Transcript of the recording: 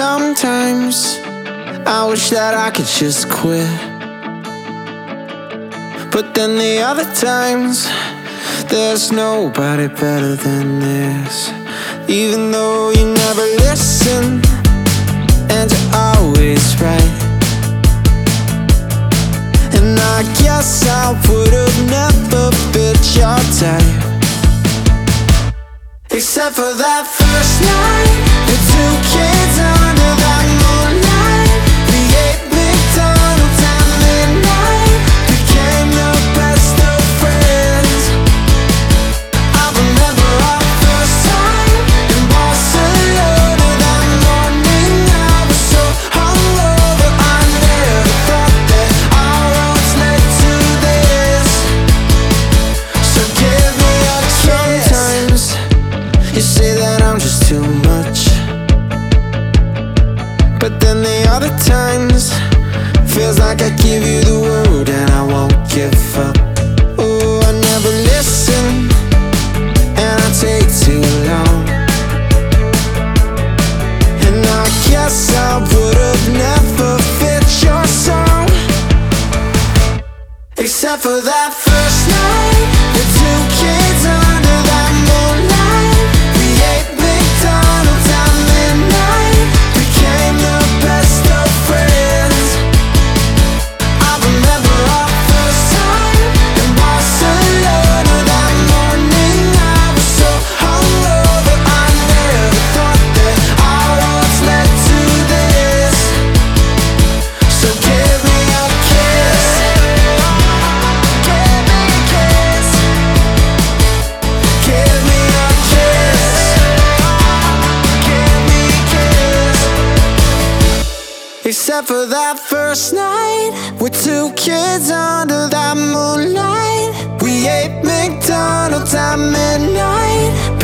Sometimes I wish that I could just quit, but then the other times there's nobody better than this. Even though you never listen and you're always right, and I guess I would've never fit your type, except for that first night with two kids under that moonlight. We ate McDonald's at midnight, became the best of friends. I remember our first time in Barcelona. That morning I was so hungover, I never thought that our roads led to this. So give me a kiss. Sometimes you say that I'm just too much, but then the other times feels like I give you the word and I won't give up. Oh, I never listen and I take too long, and I guess I would've never fit your song, except for that first night with two kids under that moonlight. We ate McDonald's at midnight, became the best of friends. I remember our first time in Barcelona. That morning I was so hungover, I never thought that our roads led to this. So give me a kiss, give me a kiss, give me a kiss, give me a kiss. Except for that first night with two kids under that moonlight. We ate McDonald's at midnight,